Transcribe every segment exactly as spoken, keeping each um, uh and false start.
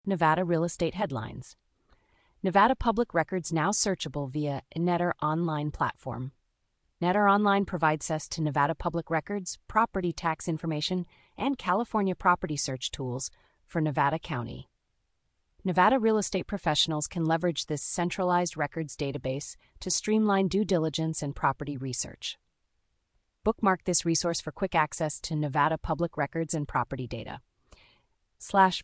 Nevada real estate headlines. Nevada public records now searchable via Netter Online platform. Netter Online provides access to Nevada public records, property tax information, and California property search tools for Nevada County. Nevada real estate professionals can leverage this centralized records database to streamline due diligence and property research. Bookmark this resource for quick access to Nevada public records and property data. slash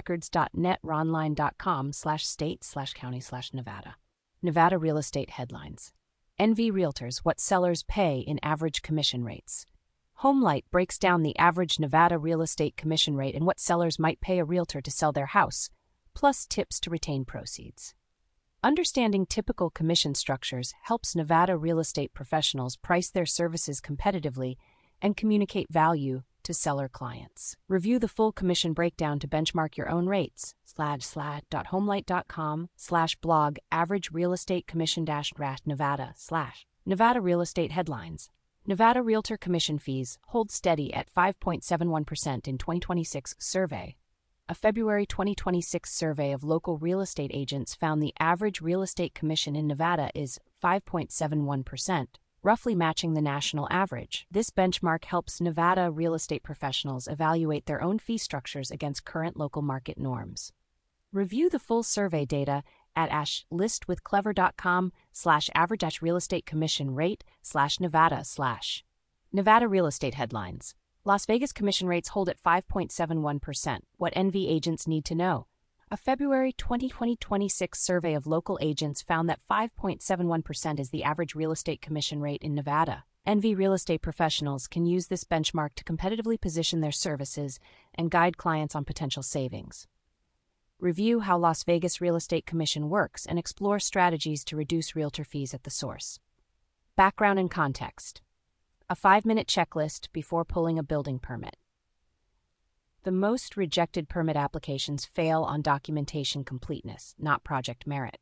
publicrecords.netteronline.com slash state slash county slash Nevada. Nevada real estate headlines. N V Realtors, what sellers pay in average commission rates. HomeLight breaks down the average Nevada real estate commission rate and what sellers might pay a realtor to sell their house, plus tips to retain proceeds. Understanding typical commission structures helps Nevada real estate professionals price their services competitively and communicate value to seller clients. Review the full commission breakdown to benchmark your own rates. Slash slash dot homelight dot com slash blog average real estate commission dash rat Nevada slash Nevada real estate headlines. Nevada realtor commission fees hold steady at five point seven one percent in twenty twenty-six survey. A February twenty twenty-six survey of local real estate agents found the average real estate commission in Nevada is five point seven one percent. Roughly matching the national average. This benchmark helps Nevada real estate professionals evaluate their own fee structures against current local market norms. Review the full survey data at ashlistwithclever.com slash average real estate commission rate slash Nevada slash Nevada real estate headlines. Las Vegas commission rates hold at five point seven one percent. What N V agents need to know. A February twenty twenty-six survey of local agents found that five point seven one percent is the average real estate commission rate in Nevada. N V real estate professionals can use this benchmark to competitively position their services and guide clients on potential savings. Review how Las Vegas real estate commission works and explore strategies to reduce realtor fees at the source. Background and context. A five-minute checklist before pulling a building permit. The most rejected permit applications fail on documentation completeness, not project merit.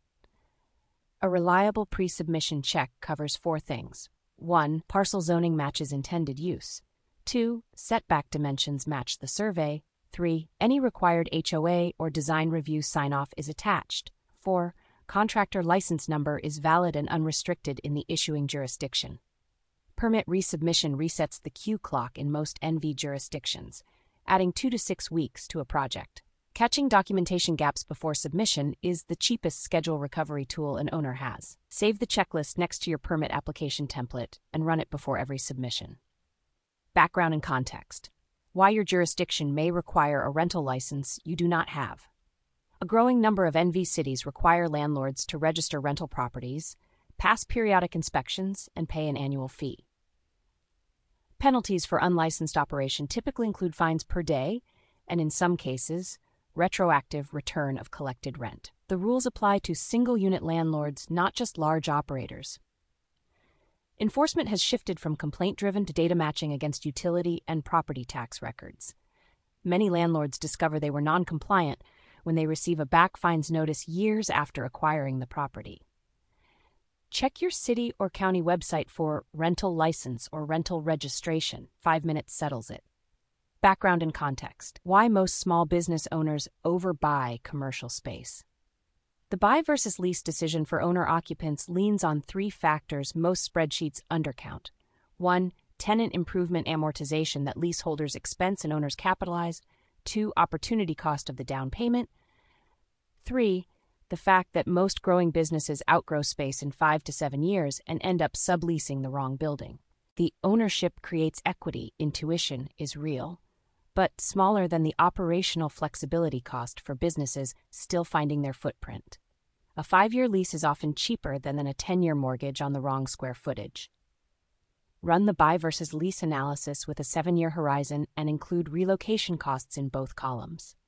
A reliable pre-submission check covers four things. one. Parcel zoning matches intended use. two. Setback dimensions match the survey. three. Any required H O A or design review sign-off is attached. four. Contractor license number is valid and unrestricted in the issuing jurisdiction. Permit resubmission resets the queue clock in most N V jurisdictions, adding two to six weeks to a project. Catching documentation gaps before submission is the cheapest schedule recovery tool an owner has. Save the checklist next to your permit application template and run it before every submission. Background and context. Why your jurisdiction may require a rental license you do not have. A growing number of N V cities require landlords to register rental properties, pass periodic inspections, and pay an annual fee. Penalties for unlicensed operation typically include fines per day, and in some cases, retroactive return of collected rent. The rules apply to single-unit landlords, not just large operators. Enforcement has shifted from complaint-driven to data matching against utility and property tax records. Many landlords discover they were non-compliant when they receive a back fines notice years after acquiring the property. Check your city or county website for rental license or rental registration. Five minutes settles it. Background and context. Why most small business owners overbuy commercial space. The buy versus lease decision for owner-occupants leans on three factors most spreadsheets undercount. one. Tenant improvement amortization that leaseholders expense and owners capitalize. two. Opportunity cost of the down payment. three. The fact that most growing businesses outgrow space in five to seven years and end up subleasing the wrong building. The ownership creates equity, intuition is real, but smaller than the operational flexibility cost for businesses still finding their footprint. A five-year lease is often cheaper than a ten-year mortgage on the wrong square footage. Run the buy versus lease analysis with a seven-year horizon and include relocation costs in both columns.